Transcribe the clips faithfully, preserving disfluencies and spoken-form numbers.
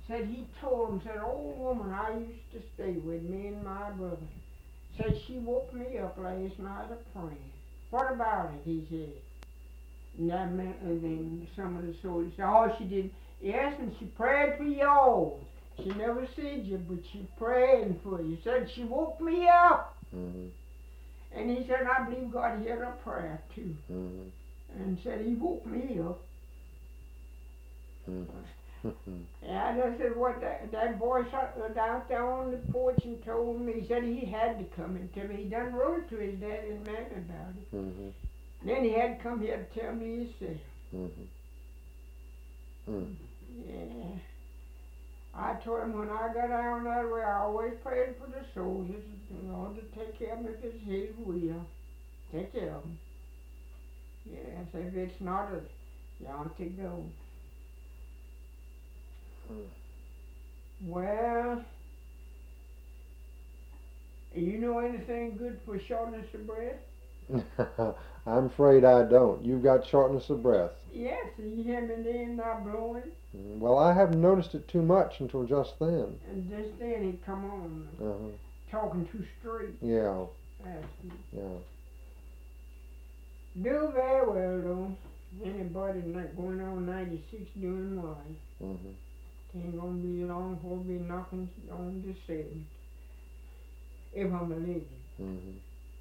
said he told him, said, old woman I used to stay with, me and my brother, said she woke me up last night a praying. What about it? He said. And that meant, and then some of the soldiers said, oh, she did. Yes, and she prayed for you all. She never said you, but she praying for you. Said she woke me up. Mm-hmm. And he said, I believe God heard her prayer too. Mm-hmm. And said he woke me up. Mm-hmm. And I said, what, that, that boy was out there on the porch and told me, he said he had to come and tell me. He done wrote to his dad and man about it. Mm-hmm. Then he had to come here to tell me himself. Mm-hmm. Mm. Yeah. I told him when I got down that way, I always prayed for the soldiers, the Lord to take care of them if it's His will. Take care of them. Yes, if it's not, a, you ought to go. Mm. Well, you know anything good for shortness of breath? I'm afraid I don't. You've got shortness of breath. Yes, you hear me then not blowing, Mm, Well, I haven't noticed it too much until just then. and just then he come on, Uh-huh. talking too straight. Yeah, That's it. yeah. Do very well though. Anybody not going on ninety-six doing well. Mm-hmm. Ain't gonna be long before we be knocking on the seventh. If I'm a living. Mm-hmm.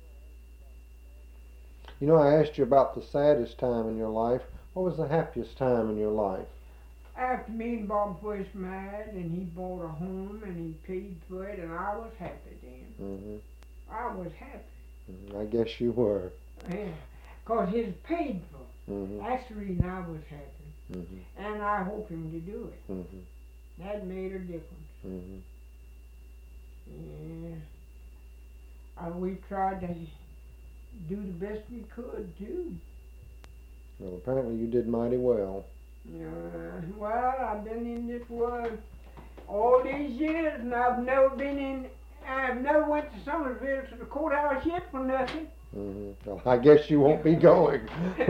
You know, I asked you about the saddest time in your life. What was the happiest time in your life? After me and Bob first married and he bought a home and he paid for it and I was happy then. Mm-hmm. I was happy. Mm, I guess you were. Yeah. Cause he's paid for. Mm-hmm. That's the reason I was happy. Mm-hmm. And I hope him to do it. Mm-hmm. That made a difference. Mm-hmm. Yeah. Uh, we tried to do the best we could too. Well, apparently you did mighty well. Uh, well, I've been in this world all these years, and I've never been in. I've never went to Somersville to the courthouse yet for nothing. Mm-hmm. Well, I guess you won't be going.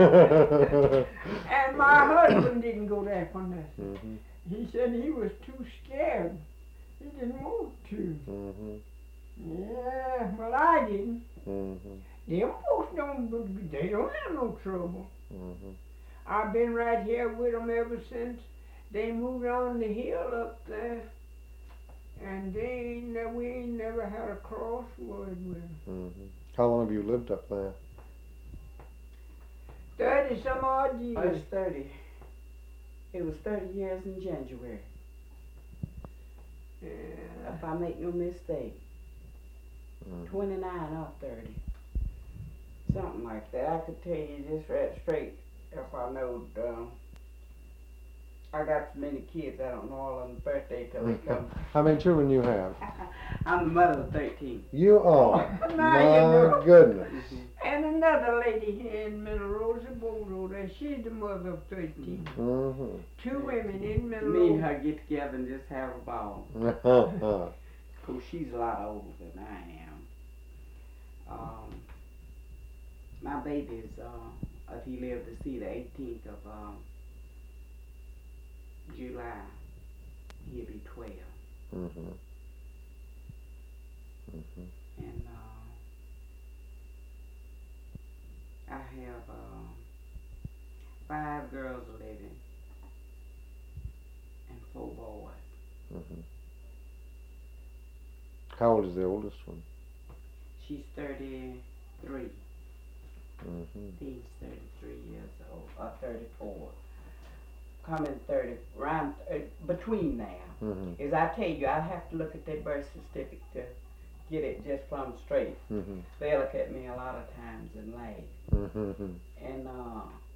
And my husband didn't go there for nothing. Mm-hmm. He said he was too scared. He didn't want to. Mm-hmm. Yeah, well, I didn't. Mm-hmm. Them folks don't. They don't have no trouble. Mm-hmm. I've been right here with them ever since they moved on the hill up there, and they ain't never, we ain't never had a crossword with them. Mm-hmm. How long have you lived up there? Thirty some odd Oh, years. it's thirty. It was thirty years in January, Yeah. if I make no mistake. Mm-hmm. twenty-nine or thirty. Something like that. I could tell you just right straight if I know. Um, I got so many kids, I don't know all of them birthday till they come. How many children you have? I'm the mother of thirteen. You are. Now My you know. goodness. And another lady here in Middle Rosa Bodo there, she's the mother of thirteen. Mm-hmm. Two women in Middle Me and Rosa. her get together and just have a ball. Uh-huh. Cause she's a lot older than I am. Um, my baby's, uh, if he lived to see the eighteenth of um, July, he'll be twelve. Mm-hmm. Mm-hmm. And uh, I have uh, five girls living and four boys. Mm-hmm. How old is the oldest one? She's thirty-three. Mm-hmm. He's thirty-three years old, or thirty-four. Coming thirty, around, uh, between there. Mm-hmm. As I tell you, I have to look at their birth certificate to get it just plumb straight. Mm-hmm. They look at me a lot of times and laugh. Mm-hmm. And uh,